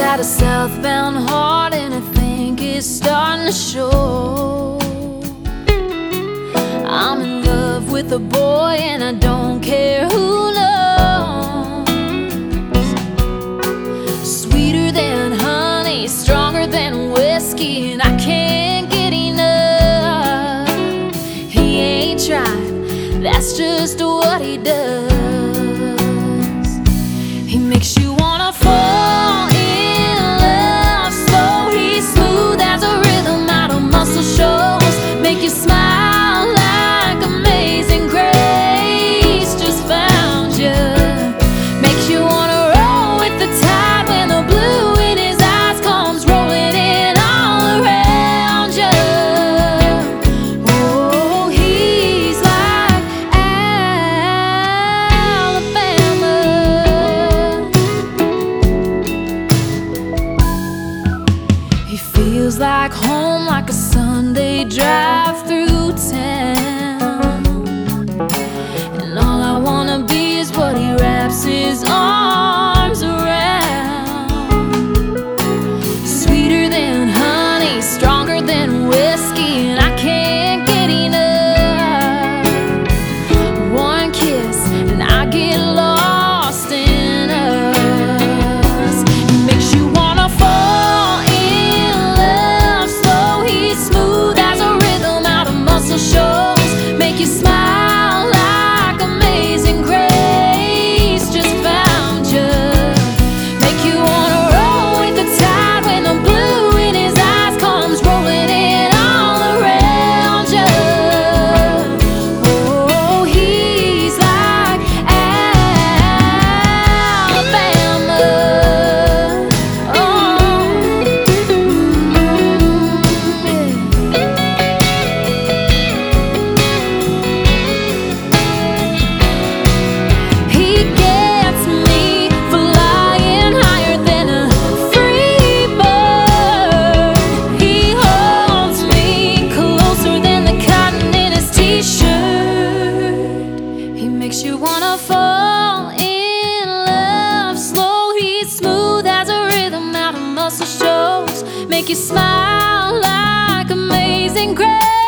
got a southbound heart and I think it's starting to show. I'm in love with a boy and I don't care who knows. Sweeter than honey, stronger than whiskey, and I can't get enough. He ain't tried, that's just what he does. He makes you wanna fall in love slow. He's smooth as a rhythm out of muscle shows. Make you smile like Amazing Grace just found you. Makes you wanna roll with the tide when the blue in his eyes comes rolling in all around you. Oh, he's like Alabama. He feels like home, like a Sunday drive through town. And all I wanna be is what he wraps his arms around. Sweeter than honey, stronger than whiskey, and I can't get enough. One kiss and I get lost in us. It makes you wanna fall in love slow. He's smooth as a rhythm out of muscle shows. Make you smile like Amazing Grace just found you. Make you wanna roll with the tide when the blue in his eyes comes rolling in all around you. Oh, he's like Alabama. Oh, he gets me flying higher than a free bird. He holds me closer than the cotton in his t-shirt. He makes you wanna fall in love slow. He's smooth as a rhythm out of muscle shows. Make you smile like Amazing Grace.